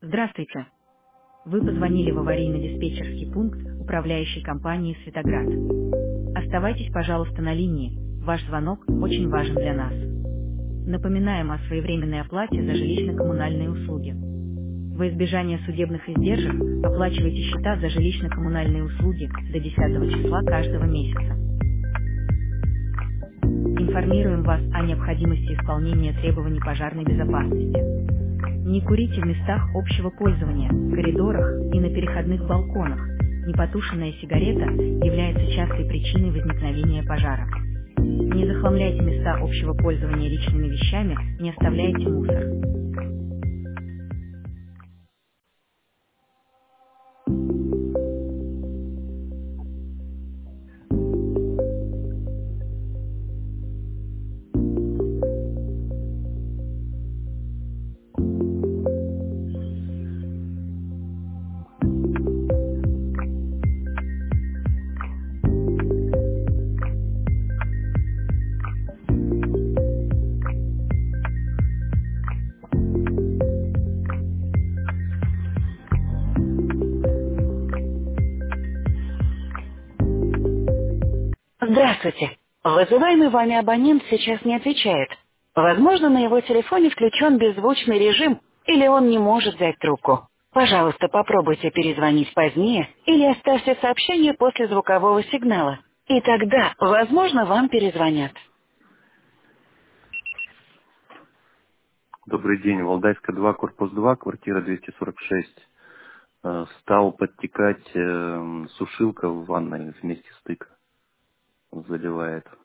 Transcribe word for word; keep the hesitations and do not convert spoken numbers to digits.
Здравствуйте. Вы позвонили в аварийно-диспетчерский пункт управляющей компании «Светоград». Оставайтесь, пожалуйста, на линии. Ваш звонок очень важен для нас. Напоминаем о своевременной оплате за жилищно-коммунальные услуги. Во избежание судебных издержек оплачивайте счета за жилищно-коммунальные услуги до десятого числа каждого месяца. Информируем вас о необходимости исполнения требований пожарной безопасности. Не курите в местах общего пользования, коридорах и на переходных балконах. Непотушенная сигарета является частой причиной возникновения пожара. Не захламляйте места общего пользования личными вещами, не оставляйте мусор. Здравствуйте. Вызываемый вами абонент сейчас не отвечает. Возможно, на его телефоне включен беззвучный режим, или он не может взять трубку. Пожалуйста, попробуйте перезвонить позднее или оставьте сообщение после звукового сигнала. И тогда, возможно, вам перезвонят. Добрый день. Валдайская два, корпус два, квартира двести сорок шесть. Э, Стал подтекать э, сушилка в ванной вместе стыка. Заливает.